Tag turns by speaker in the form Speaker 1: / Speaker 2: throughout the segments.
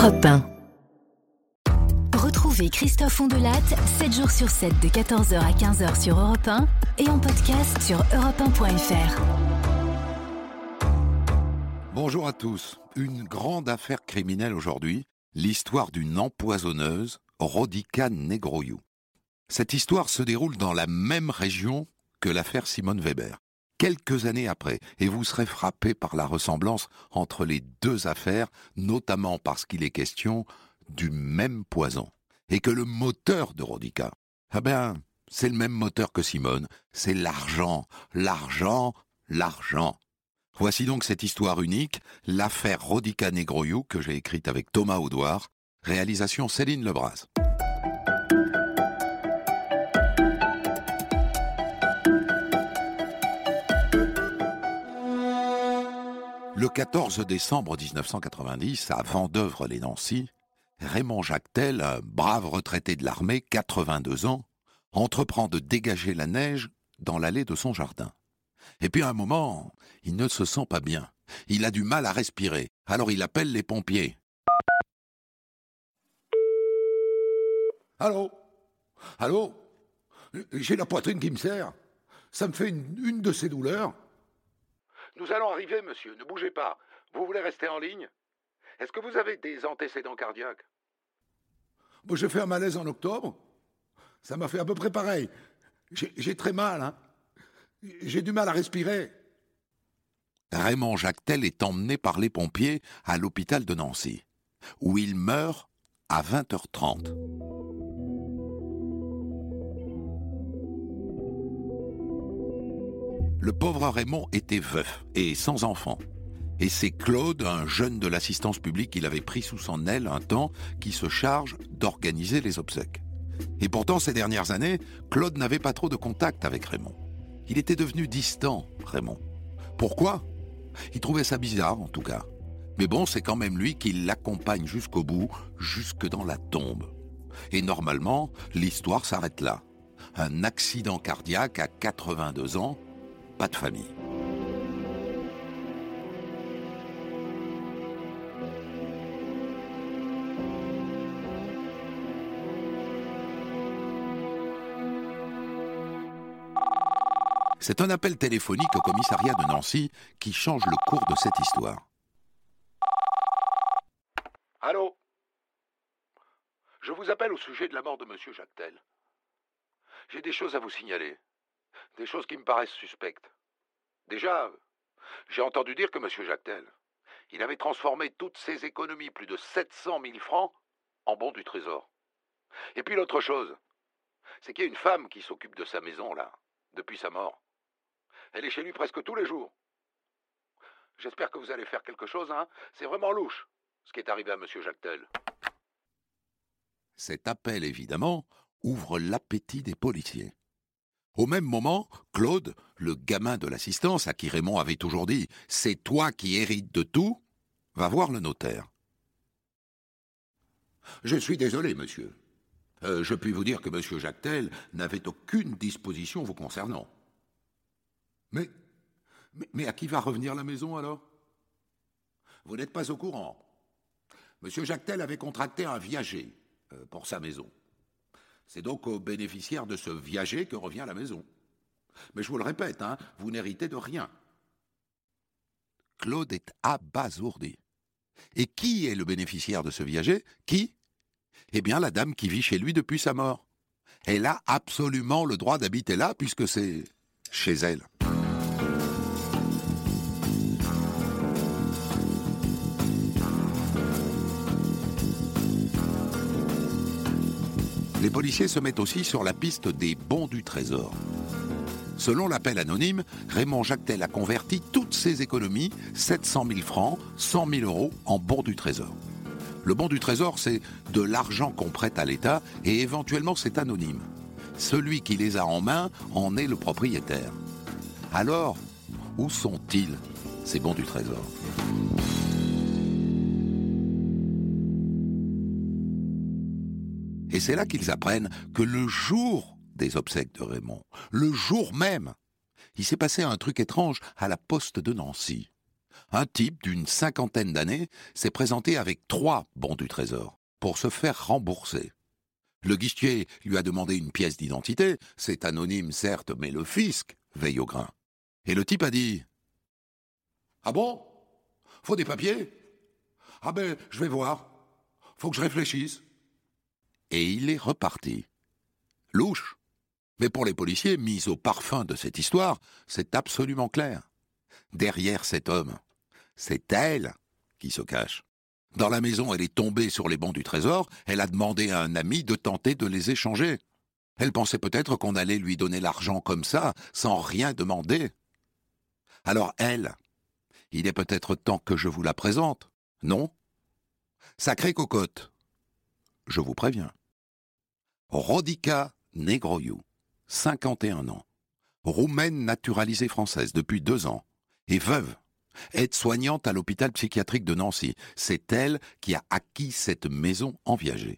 Speaker 1: Europe 1.
Speaker 2: Retrouvez Christophe Ondelatte 7 jours sur 7 de 14h à 15h sur Europe 1 et en podcast sur europe1.fr.
Speaker 3: Bonjour à tous. Une grande affaire criminelle aujourd'hui, l'histoire d'une empoisonneuse, Rodica Negroiu. Cette histoire se déroule dans la même région que l'affaire Simone Weber. Quelques années après, et vous serez frappé par la ressemblance entre les deux affaires, notamment parce qu'il est question du même poison. Et que le moteur de Rodica, c'est le même moteur que Simone, c'est l'argent, l'argent, l'argent. Voici donc cette histoire unique, l'affaire Rodica Negroiu, que j'ai écrite avec Thomas Audouard, réalisation Céline Lebras. Le 14 décembre 1990, à Vendeuvre-les-Nancy, Raymond Jactel, un brave retraité de l'armée, 82 ans, entreprend de dégager la neige dans l'allée de son jardin. Et puis à un moment, il ne se sent pas bien. Il a du mal à respirer. Alors il appelle les pompiers. Allô ? Allô ? J'ai la poitrine qui me serre. Ça me fait une de ces douleurs. Nous allons arriver, monsieur. Ne bougez pas. Vous voulez rester en ligne ? Est-ce que vous avez des antécédents cardiaques ? Bon, j'ai fait un malaise en octobre. Ça m'a fait à peu près pareil. J'ai très mal, hein. J'ai du mal à respirer. Raymond Jactel est emmené par les pompiers à l'hôpital de Nancy, où il meurt à 20h30. Le pauvre Raymond était veuf et sans enfant. Et c'est Claude, un jeune de l'assistance publique qu'il avait pris sous son aile un temps, qui se charge d'organiser les obsèques. Et pourtant, ces dernières années, Claude n'avait pas trop de contact avec Raymond. Il était devenu distant, Raymond. Pourquoi ? Il trouvait ça bizarre, en tout cas. Mais bon, c'est quand même lui qui l'accompagne jusqu'au bout, jusque dans la tombe. Et normalement, l'histoire s'arrête là. Un accident cardiaque à 82 ans, pas de famille. C'est un appel téléphonique au commissariat de Nancy qui change le cours de cette histoire. Allô ? Je vous appelle au sujet de la mort de monsieur Jactel. J'ai des choses à vous signaler. Des choses qui me paraissent suspectes. Déjà, j'ai entendu dire que monsieur Jactel, il avait transformé toutes ses économies, plus de 700 000 francs, en bons du trésor. Et puis l'autre chose, c'est qu'il y a une femme qui s'occupe de sa maison, là, depuis sa mort. Elle est chez lui presque tous les jours. J'espère que vous allez faire quelque chose, hein. C'est vraiment louche, ce qui est arrivé à monsieur Jactel. Cet appel, évidemment, ouvre l'appétit des policiers. Au même moment, Claude, le gamin de l'assistance à qui Raymond avait toujours dit « c'est toi qui hérites de tout », va voir le notaire. « Je suis désolé, monsieur. Je puis vous dire que monsieur Jactel n'avait aucune disposition vous concernant. » Mais à qui va revenir la maison, alors ? Vous n'êtes pas au courant. Monsieur Jactel avait contracté un viager pour sa maison. C'est donc aux bénéficiaires de ce viager que revient la maison. Mais je vous le répète, hein, vous n'héritez de rien. Claude est abasourdi. Et qui est le bénéficiaire de ce viager ? Qui ? Eh bien, la dame qui vit chez lui depuis sa mort. Elle a absolument le droit d'habiter là, puisque c'est chez elle. Les policiers se mettent aussi sur la piste des bons du trésor. Selon l'appel anonyme, Raymond Jactel a converti toutes ses économies, 700 000 francs, 100 000 euros, en bons du trésor. Le bon du trésor, c'est de l'argent qu'on prête à l'État et éventuellement c'est anonyme. Celui qui les a en main en est le propriétaire. Alors, où sont-ils, ces bons du trésor ? Et c'est là qu'ils apprennent que le jour des obsèques de Raymond, le jour même, il s'est passé un truc étrange à la poste de Nancy. Un type d'une 50aine d'années s'est présenté avec 3 bons du trésor pour se faire rembourser. Le guichetier lui a demandé une pièce d'identité, c'est anonyme certes, mais le fisc veille au grain. Et le type a dit « Ah bon? Faut des papiers? Ah ben, je vais voir. Faut que je réfléchisse. » Et il est reparti. Louche. Mais pour les policiers, mis au parfum de cette histoire, c'est absolument clair. Derrière cet homme, c'est elle qui se cache. Dans la maison, elle est tombée sur les bons du trésor, elle a demandé à un ami de tenter de les échanger. Elle pensait peut-être qu'on allait lui donner l'argent comme ça, sans rien demander. Alors elle, il est peut-être temps que je vous la présente, non? Sacrée cocotte, je vous préviens. Rodica Negroiu, 51 ans, roumaine naturalisée française depuis 2 ans, et veuve. Aide-soignante à l'hôpital psychiatrique de Nancy. C'est elle qui a acquis cette maison en Viager.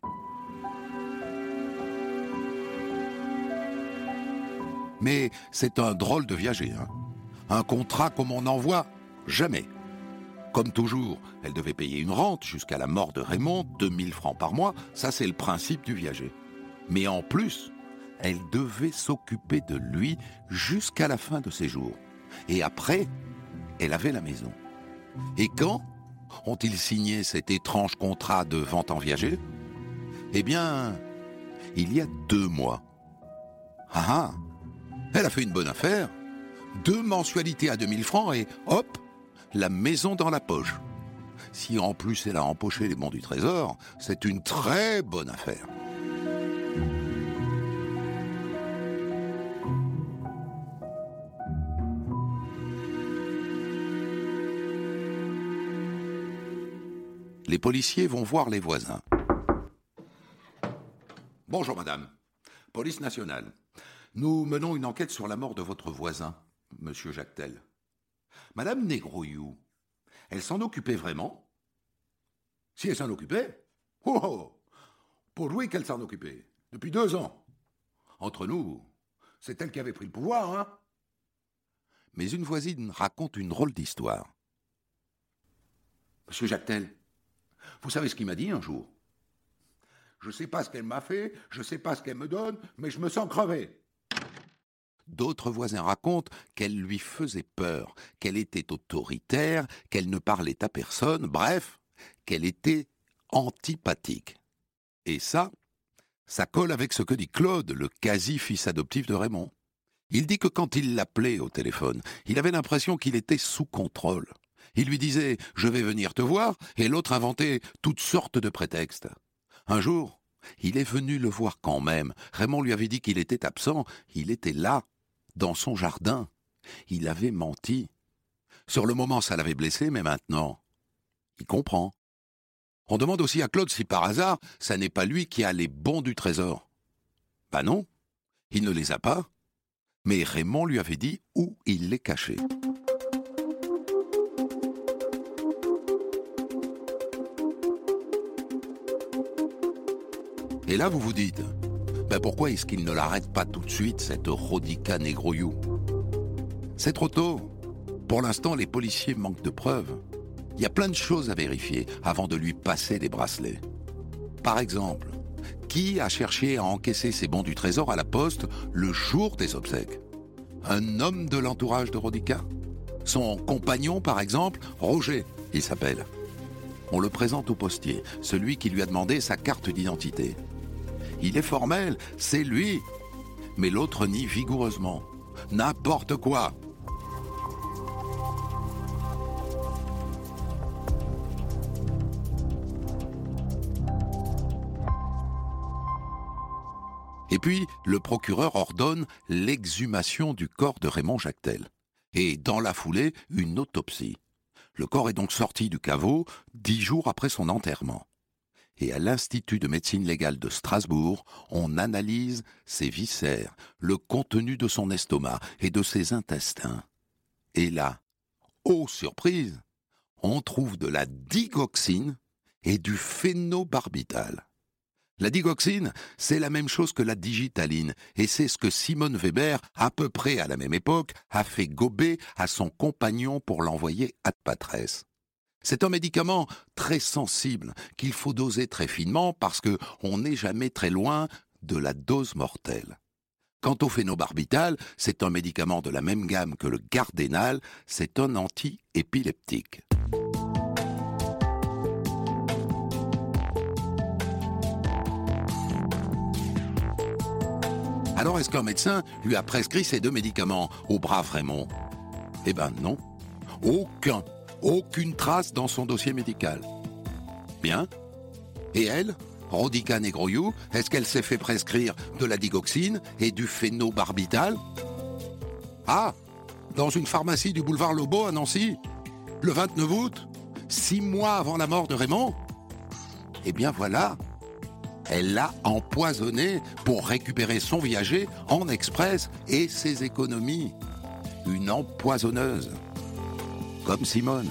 Speaker 3: Mais c'est un drôle de Viager, hein. Un contrat comme on n'en voit jamais. Comme toujours, elle devait payer une rente jusqu'à la mort de Raymond, 2000 francs par mois, ça c'est le principe du Viager. Mais en plus, elle devait s'occuper de lui jusqu'à la fin de ses jours. Et après, elle avait la maison. Et quand ont-ils signé cet étrange contrat de vente en Viager? Eh bien, il y a 2 mois. Ah ah, elle a fait une bonne affaire. 2 mensualités à 2000 francs et hop, la maison dans la poche. Si en plus elle a empoché les bons du trésor, c'est une très bonne affaire. Les policiers vont voir les voisins. Bonjour madame, police nationale. Nous menons une enquête sur la mort de votre voisin, monsieur Jactel. Madame Negroiu, elle s'en occupait vraiment? Si elle s'en occupait? Oh, oh, pour lui qu'elle s'en occupait, depuis 2 ans. Entre nous, c'est elle qui avait pris le pouvoir, hein? Mais une voisine raconte une drôle d'histoire. Monsieur Jactel, vous savez ce qu'il m'a dit un jour? Je ne sais pas ce qu'elle m'a fait, je ne sais pas ce qu'elle me donne, mais je me sens crevé. D'autres voisins racontent qu'elle lui faisait peur, qu'elle était autoritaire, qu'elle ne parlait à personne, bref, qu'elle était antipathique. Et ça colle avec ce que dit Claude, le quasi-fils adoptif de Raymond. Il dit que quand il l'appelait au téléphone, il avait l'impression qu'il était sous contrôle. Il lui disait « je vais venir te voir » et l'autre inventait toutes sortes de prétextes. Un jour, il est venu le voir quand même. Raymond lui avait dit qu'il était absent. Il était là, dans son jardin. Il avait menti. Sur le moment, ça l'avait blessé, mais maintenant, il comprend. On demande aussi à Claude si par hasard, ça n'est pas lui qui a les bons du trésor. Ben non, il ne les a pas. Mais Raymond lui avait dit où il les cachait. Et là, vous vous dites, pourquoi est-ce qu'il ne l'arrête pas tout de suite, cette Rodica Negroiu? C'est trop tôt. Pour l'instant, les policiers manquent de preuves. Il y a plein de choses à vérifier avant de lui passer les bracelets. Par exemple, qui a cherché à encaisser ses bons du trésor à la poste le jour des obsèques? Un homme de l'entourage de Rodica? Son compagnon, par exemple, Roger, il s'appelle. On le présente au postier, celui qui lui a demandé sa carte d'identité. Il est formel, c'est lui. Mais l'autre nie vigoureusement. N'importe quoi. Et puis, le procureur ordonne l'exhumation du corps de Raymond Jactel. Et dans la foulée, une autopsie. Le corps est donc sorti du caveau 10 jours après son enterrement. Et à l'Institut de médecine légale de Strasbourg, on analyse ses viscères, le contenu de son estomac et de ses intestins. Et là, oh surprise, on trouve de la digoxine et du phénobarbital. La digoxine, c'est la même chose que la digitaline, et c'est ce que Simone Weber, à peu près à la même époque, a fait gober à son compagnon pour l'envoyer ad patresse. C'est un médicament très sensible qu'il faut doser très finement parce qu'on n'est jamais très loin de la dose mortelle. Quant au phénobarbital, c'est un médicament de la même gamme que le Gardénal, c'est un anti-épileptique. Alors est-ce qu'un médecin lui a prescrit ces deux médicaments au brave Raymond ? Eh ben non, aucune trace dans son dossier médical. Bien. Et elle, Rodica Negroiu, est-ce qu'elle s'est fait prescrire de la digoxine et du phénobarbital ? Ah, dans une pharmacie du boulevard Lobo à Nancy, le 29 août, 6 mois avant la mort de Raymond ? Eh bien voilà, elle l'a empoisonné pour récupérer son viager en express et ses économies. Une empoisonneuse. Comme Simone.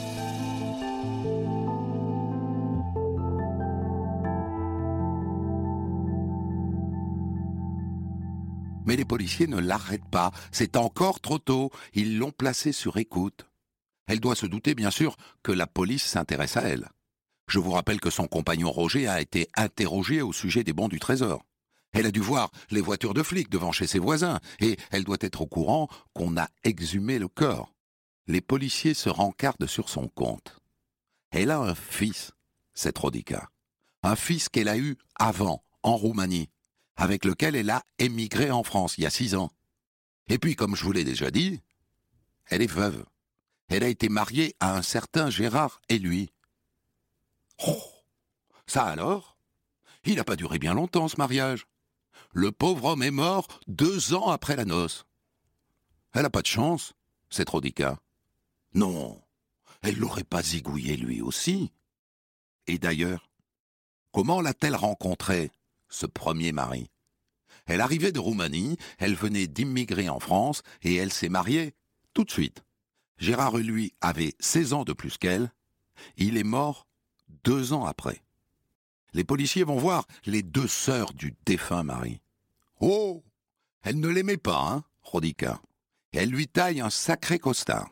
Speaker 3: Mais les policiers ne l'arrêtent pas. C'est encore trop tôt. Ils l'ont placée sur écoute. Elle doit se douter, bien sûr, que la police s'intéresse à elle. Je vous rappelle que son compagnon Roger a été interrogé au sujet des bons du trésor. Elle a dû voir les voitures de flics devant chez ses voisins, et elle doit être au courant qu'on a exhumé le corps. Les policiers se rencardent sur son compte. Elle a un fils, cette Rodica. Un fils qu'elle a eu avant, en Roumanie, avec lequel elle a émigré en France il y a 6 ans. Et puis, comme je vous l'ai déjà dit, elle est veuve. Elle a été mariée à un certain Gérard et lui. Oh, ça alors ? Il n'a pas duré bien longtemps, ce mariage. Le pauvre homme est mort 2 ans après la noce. Elle n'a pas de chance, cette Rodica. Non, elle l'aurait pas zigouillé lui aussi. Et d'ailleurs, comment l'a-t-elle rencontré, ce premier mari ? Elle arrivait de Roumanie, elle venait d'immigrer en France et elle s'est mariée tout de suite. Gérard, lui, avait 16 ans de plus qu'elle. Il est mort 2 ans après. Les policiers vont voir les 2 sœurs du défunt mari. Oh, elle ne l'aimait pas, hein, Rodica. Elle lui taille un sacré costard.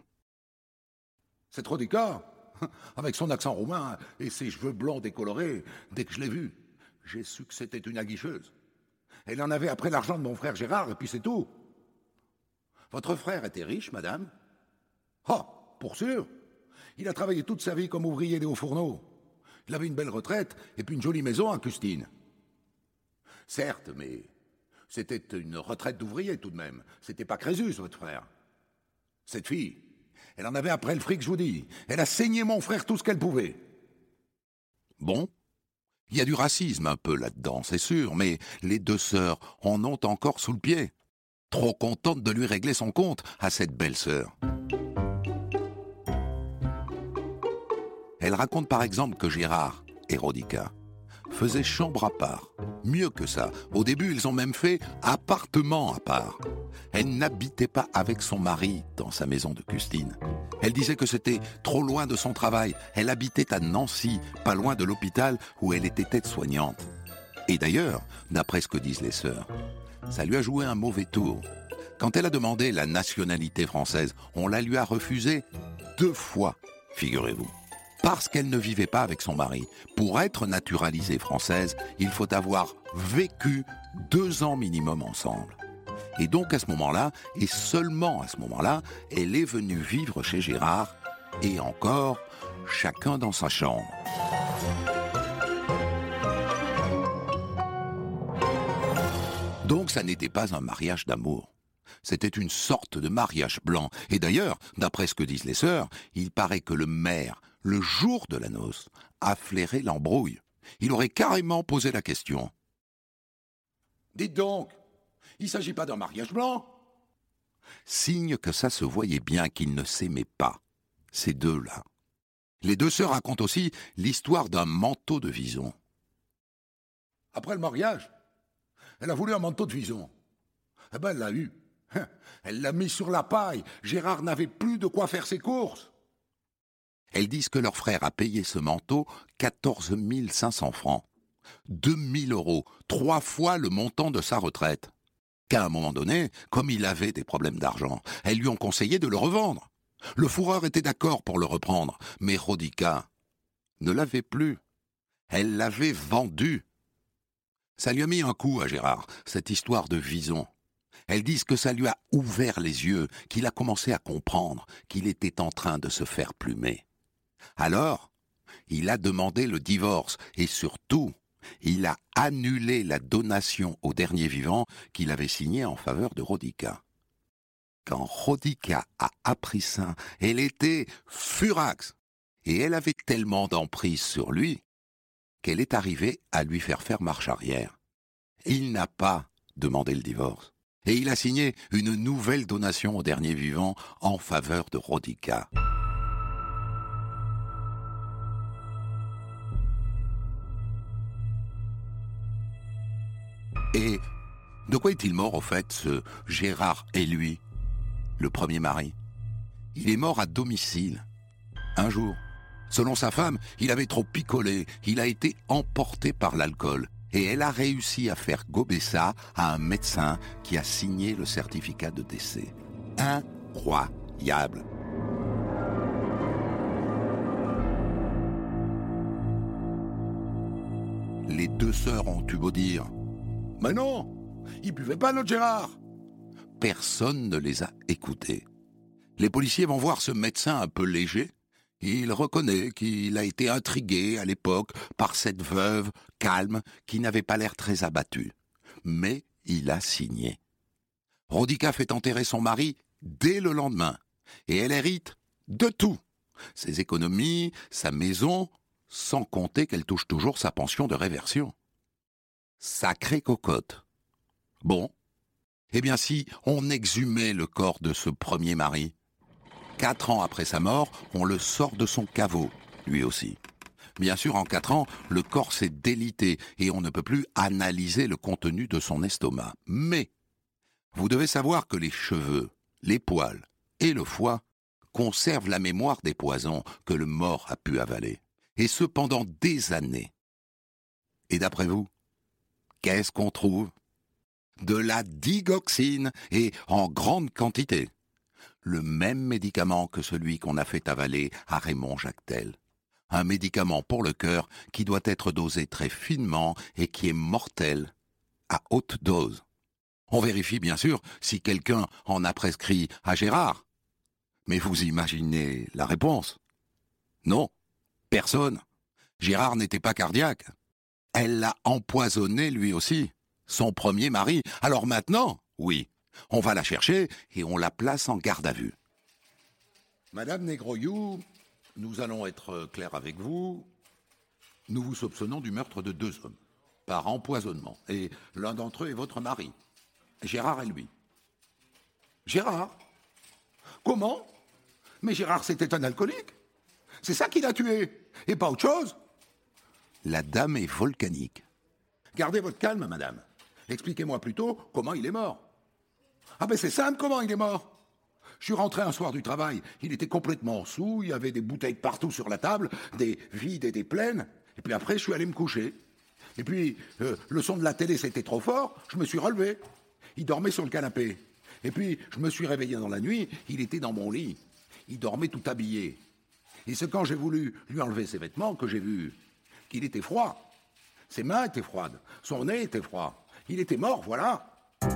Speaker 3: Cette Rodica, avec son accent roumain et ses cheveux blonds décolorés, dès que je l'ai vue, j'ai su que c'était une aguicheuse. Elle en avait après l'argent de mon frère Gérard, et puis c'est tout. Votre frère était riche, madame ? Oh, pour sûr. Il a travaillé toute sa vie comme ouvrier des hauts fourneaux. Il avait une belle retraite et puis une jolie maison à Custine. Certes, mais c'était une retraite d'ouvrier tout de même. C'était pas Crésus, votre frère. Cette fille, elle en avait après le fric, je vous dis. Elle a saigné mon frère tout ce qu'elle pouvait. Bon, il y a du racisme un peu là-dedans, c'est sûr, mais les 2 sœurs en ont encore sous le pied. Trop contentes de lui régler son compte à cette belle sœur. Elle raconte par exemple que Gérard et Rodica faisaient chambre à part. Mieux que ça, au début ils ont même fait appartement à part. Elle n'habitait pas avec son mari dans sa maison de Custine. Elle disait que c'était trop loin de son travail. Elle habitait à Nancy, pas loin de l'hôpital où elle était aide-soignante. Et d'ailleurs, d'après ce que disent les sœurs, ça lui a joué un mauvais tour. Quand elle a demandé la nationalité française, on la lui a refusée 2 fois, figurez-vous. Parce qu'elle ne vivait pas avec son mari. Pour être naturalisée française, il faut avoir vécu 2 ans minimum ensemble. Et donc à ce moment-là, et seulement à ce moment-là, elle est venue vivre chez Gérard, et encore, chacun dans sa chambre. Donc ça n'était pas un mariage d'amour. C'était une sorte de mariage blanc. Et d'ailleurs, d'après ce que disent les sœurs, il paraît que le maire, le jour de la noce, a flairé l'embrouille. Il aurait carrément posé la question. « Dites donc, il ne s'agit pas d'un mariage blanc ?» Signe que ça se voyait bien qu'ils ne s'aimaient pas, ces deux-là. Les 2 sœurs racontent aussi l'histoire d'un manteau de Vison. Après le mariage, elle a voulu un manteau de Vison. Eh ben, elle l'a eu. Elle l'a mis sur la paille. Gérard n'avait plus de quoi faire ses courses. Elles disent que leur frère a payé ce manteau 14 500 francs. 2 000 €, 3 fois le montant de sa retraite. Qu'à un moment donné, comme il avait des problèmes d'argent, elles lui ont conseillé de le revendre. Le fourreur était d'accord pour le reprendre, mais Rodica ne l'avait plus. Elle l'avait vendu. Ça lui a mis un coup à Gérard, cette histoire de Vison. Elles disent que ça lui a ouvert les yeux, qu'il a commencé à comprendre qu'il était en train de se faire plumer. Alors, il a demandé le divorce et surtout, il a annulé la donation au dernier vivant qu'il avait signée en faveur de Rodica. Quand Rodica a appris ça, elle était furax et elle avait tellement d'emprise sur lui qu'elle est arrivée à lui faire marche arrière. Il n'a pas demandé le divorce et il a signé une nouvelle donation au dernier vivant en faveur de Rodica. Et de quoi est-il mort, au fait, ce Gérard et lui, le premier mari? Il est mort à domicile. Un jour, selon sa femme, il avait trop picolé, il a été emporté par l'alcool. Et elle a réussi à faire gober ça à un médecin qui a signé le certificat de décès. Incroyable! Les deux sœurs ont eu beau dire « Mais non, il buvait pas notre Gérard !» Personne ne les a écoutés. Les policiers vont voir ce médecin un peu léger. Il reconnaît qu'il a été intrigué à l'époque par cette veuve calme qui n'avait pas l'air très abattue. Mais il a signé. Rodica fait enterrer son mari dès le lendemain. Et elle hérite de tout. Ses économies, sa maison, sans compter qu'elle touche toujours sa pension de réversion. Sacrée cocotte. Bon, eh bien si on exhumait le corps de ce premier mari, 4 ans après sa mort, on le sort de son caveau, lui aussi. Bien sûr, en 4 ans, le corps s'est délité et on ne peut plus analyser le contenu de son estomac. Mais, vous devez savoir que les cheveux, les poils et le foie conservent la mémoire des poisons que le mort a pu avaler. Et ce pendant des années. Et d'après vous, qu'est-ce qu'on trouve? De la digoxine, et en grande quantité. Le même médicament que celui qu'on a fait avaler à Raymond Jactel. Un médicament pour le cœur qui doit être dosé très finement et qui est mortel à haute dose. On vérifie bien sûr si quelqu'un en a prescrit à Gérard. Mais vous imaginez la réponse? Non, personne. Gérard n'était pas cardiaque. Elle l'a empoisonné lui aussi, son premier mari. Alors maintenant, oui, on va la chercher et on la place en garde à vue. Madame Negroyou, nous allons être clairs avec vous. Nous vous soupçonnons du meurtre de 2 hommes, par empoisonnement. Et l'un d'entre eux est votre mari, Gérard et lui. Gérard? Comment? Mais Gérard, c'était un alcoolique. C'est ça qui l'a tué, et pas autre chose. La dame est volcanique. Gardez votre calme, madame. Expliquez-moi plutôt comment il est mort. Ah ben c'est simple, comment il est mort. Je suis rentré un soir du travail, il était complètement saoul, il y avait des bouteilles partout sur la table, des vides et des pleines, et puis après je suis allé me coucher. Et puis le son de la télé c'était trop fort, je me suis relevé. Il dormait sur le canapé. Et puis je me suis réveillé dans la nuit, il était dans mon lit. Il dormait tout habillé. Et c'est quand j'ai voulu lui enlever ses vêtements que j'ai vu qu'il était froid. Ses mains étaient froides, son nez était froid. Il était mort, voilà.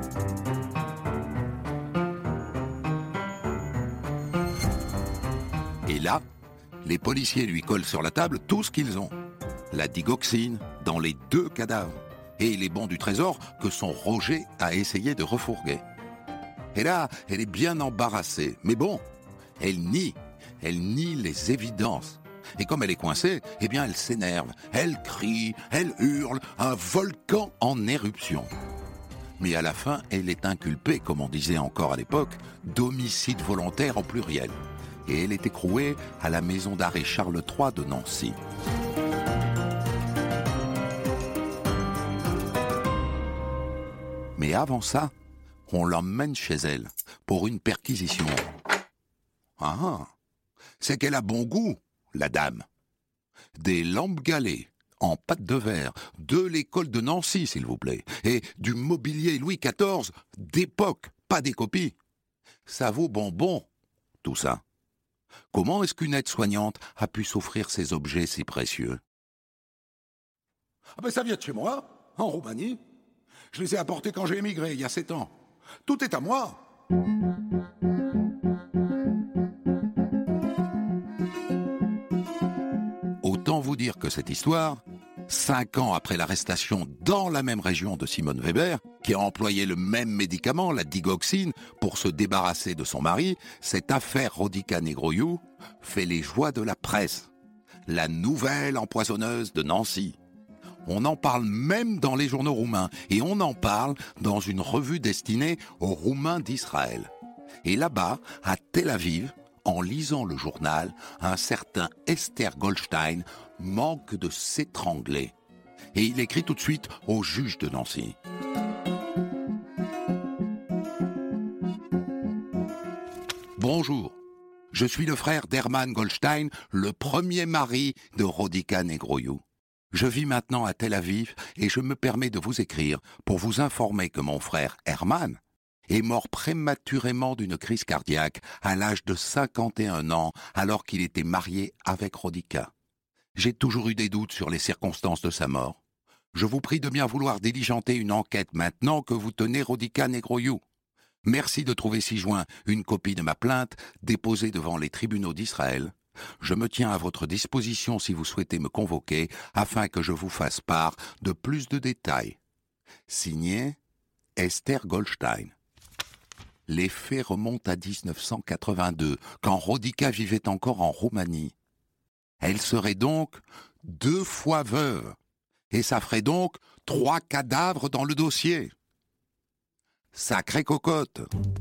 Speaker 3: Et là, les policiers lui collent sur la table tout ce qu'ils ont. La digoxine dans les 2 cadavres. Et les bons du trésor que son Roger a essayé de refourguer. Et là, elle est bien embarrassée. Mais bon, elle nie les évidences. Et comme elle est coincée, eh bien elle s'énerve, elle crie, elle hurle, un volcan en éruption. Mais à la fin, elle est inculpée, comme on disait encore à l'époque, d'homicide volontaire au pluriel. Et elle est écrouée à la maison d'arrêt Charles III de Nancy. Mais avant ça, on l'emmène chez elle pour une perquisition. Ah, c'est qu'elle a bon goût, la dame. Des lampes galées en pâte de verre, de l'école de Nancy, s'il vous plaît, et du mobilier Louis XIV d'époque, pas des copies. Ça vaut bonbon, tout ça. Comment est-ce qu'une aide-soignante a pu s'offrir ces objets si précieux?
Speaker 1: Ah ben ça vient de chez moi, en Roumanie. Je les ai apportés quand j'ai émigré, il y a 7 ans. Tout est à moi.
Speaker 3: Autant vous dire que cette histoire, 5 ans après l'arrestation dans la même région de Simone Weber, qui a employé le même médicament, la digoxine, pour se débarrasser de son mari, cette affaire Rodica Negroiu fait les joies de la presse. La nouvelle empoisonneuse de Nancy. On en parle même dans les journaux roumains, et on en parle dans une revue destinée aux Roumains d'Israël. Et là-bas, à Tel Aviv, en lisant le journal, un certain Esther Goldstein manque de s'étrangler. Et il écrit tout de suite au juge de Nancy. Bonjour, je suis le frère d'Hermann Goldstein, le premier mari de Rodica Negroiu. Je vis maintenant à Tel Aviv et je me permets de vous écrire pour vous informer que mon frère Hermann est mort prématurément d'une crise cardiaque à l'âge de 51 ans alors qu'il était marié avec Rodica. J'ai toujours eu des doutes sur les circonstances de sa mort. Je vous prie de bien vouloir diligenter une enquête maintenant que vous tenez Rodica Negroiu. Merci de trouver ci-joint une copie de ma plainte déposée devant les tribunaux d'Israël. Je me tiens à votre disposition si vous souhaitez me convoquer afin que je vous fasse part de plus de détails. Signé Esther Goldstein. Les faits remontent à 1982, quand Rodica vivait encore en Roumanie. Elle serait donc 2 fois veuve, et ça ferait donc 3 cadavres dans le dossier. Sacrée cocotte!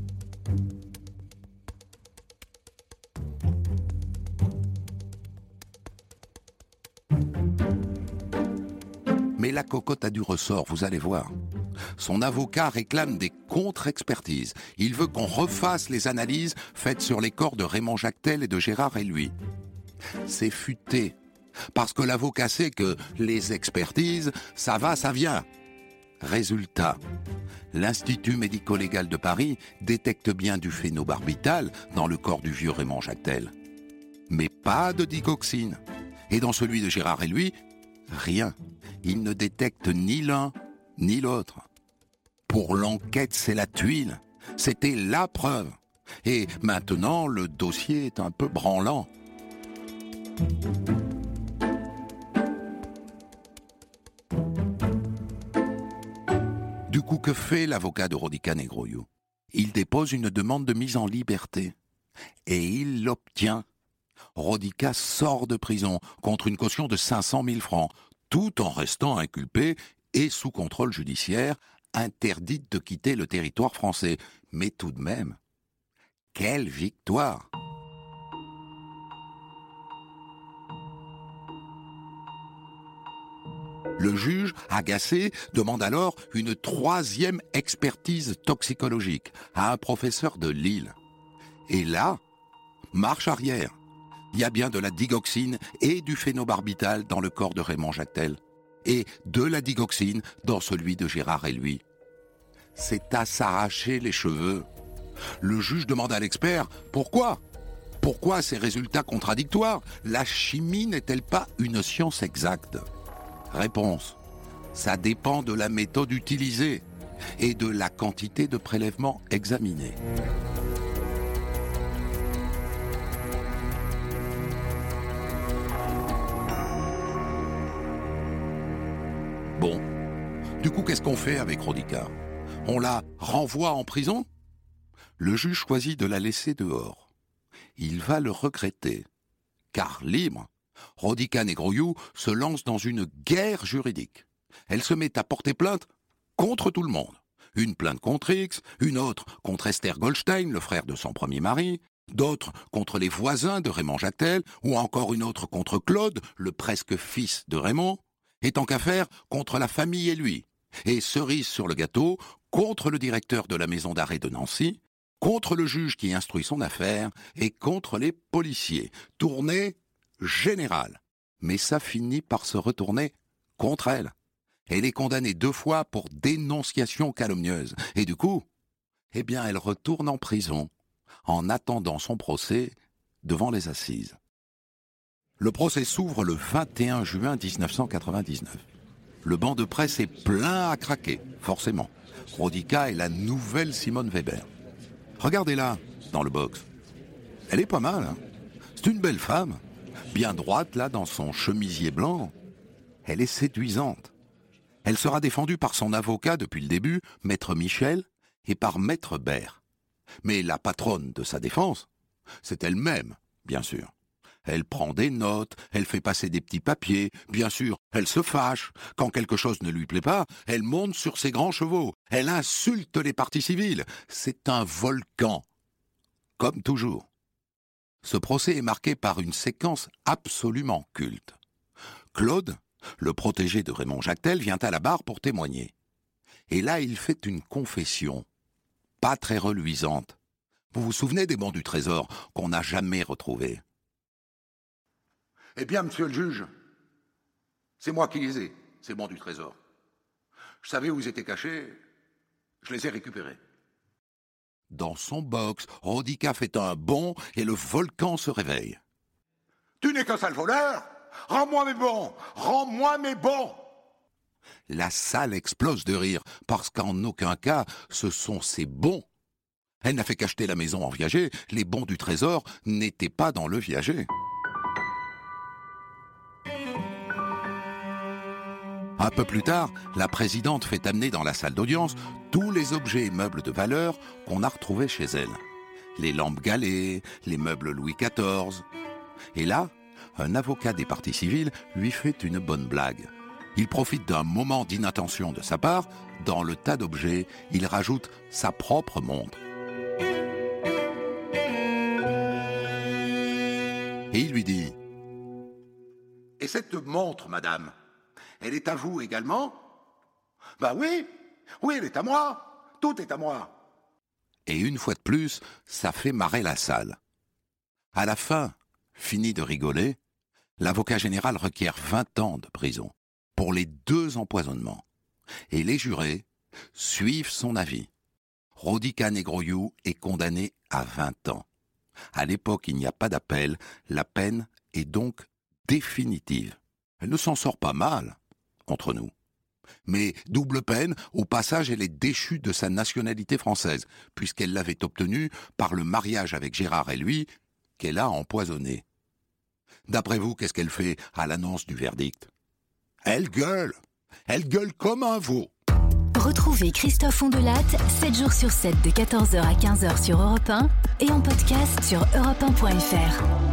Speaker 3: Mais la cocotte a du ressort, vous allez voir. Son avocat réclame des contre-expertises. Il veut qu'on refasse les analyses faites sur les corps de Raymond Jactel et de Gérard et lui. C'est futé, parce que l'avocat sait que les expertises, ça va, ça vient. Résultat, l'Institut médico-légal de Paris détecte bien du phénobarbital dans le corps du vieux Raymond Jactel. Mais pas de digoxine. Et dans celui de Gérard et lui, rien. Il ne détecte ni l'un ni l'autre. Pour l'enquête, c'est la tuile. C'était la preuve. Et maintenant, le dossier est un peu branlant. Du coup, que fait l'avocat de Rodica Negroiu? Il dépose une demande de mise en liberté. Et il l'obtient. Rodica sort de prison contre une caution de 500 000 francs, tout en restant inculpé et sous contrôle judiciaire, interdite de quitter le territoire français. Mais tout de même, quelle victoire! Le juge, agacé, demande alors une 3e expertise toxicologique à un professeur de Lille. Et là, marche arrière. Il y a bien de la digoxine et du phénobarbital dans le corps de Raymond Jactel. Et de la digoxine dans celui de Gérard et lui. C'est à s'arracher les cheveux. Le juge demande à l'expert « Pourquoi ? Pourquoi ces résultats contradictoires ? La chimie n'est-elle pas une science exacte ?» Réponse. Ça dépend de la méthode utilisée et de la quantité de prélèvements examinés. Bon, du coup, qu'est-ce qu'on fait avec Rodica? On la renvoie en prison? Le juge choisit de la laisser dehors. Il va le regretter, car libre, Rodica Negroiu se lance dans une guerre juridique. Elle se met à porter plainte contre tout le monde. Une plainte contre X, une autre contre Esther Goldstein, le frère de son premier mari, d'autres contre les voisins de Raymond Jactel, ou encore une autre contre Claude, le presque fils de Raymond, et tant qu'à faire, contre la famille et lui. Et cerise sur le gâteau, contre le directeur de la maison d'arrêt de Nancy, contre le juge qui instruit son affaire, et contre les policiers. Tournée générale. Mais ça finit par se retourner contre elle. Elle est condamnée 2 fois pour dénonciation calomnieuse. Et du coup, elle retourne en prison en attendant son procès devant les assises. Le procès s'ouvre le 21 juin 1999. Le banc de presse est plein à craquer, forcément. Rodica est la nouvelle Simone Weber. Regardez-la, dans le box. Elle est pas mal, hein. C'est une belle femme, bien droite, là, dans son chemisier blanc. Elle est séduisante. Elle sera défendue par son avocat depuis le début, Maître Michel, et par Maître Bert. Mais la patronne de sa défense, c'est elle-même, bien sûr. Elle prend des notes, elle fait passer des petits papiers, bien sûr, elle se fâche. Quand quelque chose ne lui plaît pas, elle monte sur ses grands chevaux, elle insulte les parties civiles. C'est un volcan, comme toujours. Ce procès est marqué par une séquence absolument culte. Claude, le protégé de Raymond Jactel, vient à la barre pour témoigner. Et là, il fait une confession, pas très reluisante. Vous vous souvenez des bons du Trésor qu'on n'a jamais retrouvés?
Speaker 1: Eh bien, monsieur le juge, c'est moi qui les ai, ces bons du Trésor. Je savais où ils étaient cachés, je les ai récupérés.
Speaker 3: Dans son box, Rodica fait un bond et le volcan se réveille.
Speaker 1: Tu n'es qu'un sale voleur! Rends-moi mes bons! Rends-moi mes bons!
Speaker 3: La salle explose de rire, parce qu'en aucun cas, ce sont ses bons. Elle n'a fait qu'acheter la maison en viager, les bons du Trésor n'étaient pas dans le viager. Un peu plus tard, la présidente fait amener dans la salle d'audience tous les objets et meubles de valeur qu'on a retrouvés chez elle. Les lampes Gallet, les meubles Louis XIV. Et là, un avocat des parties civiles lui fait une bonne blague. Il profite d'un moment d'inattention de sa part. Dans le tas d'objets, il rajoute sa propre montre. Et il lui dit:
Speaker 1: « Et cette montre, madame, elle est à vous également ?»« Ben oui, elle est à moi. Tout est à moi. »
Speaker 3: Et une fois de plus, ça fait marrer la salle. À la fin, fini de rigoler, l'avocat général requiert 20 ans de prison pour les 2 empoisonnements. Et les jurés suivent son avis. Rodica Negroiu est condamné à 20 ans. À l'époque, il n'y a pas d'appel. La peine est donc définitive. Elle ne s'en sort pas mal contre nous. Mais double peine, au passage, elle est déchue de sa nationalité française, puisqu'elle l'avait obtenue par le mariage avec Gérard et lui, qu'elle a empoisonné. D'après vous, qu'est-ce qu'elle fait à l'annonce du verdict? Elle gueule comme un veau.
Speaker 2: Retrouvez Christophe Ondelat 7 jours sur 7 de 14h à 15h sur Europe 1 et en podcast sur europe1.fr.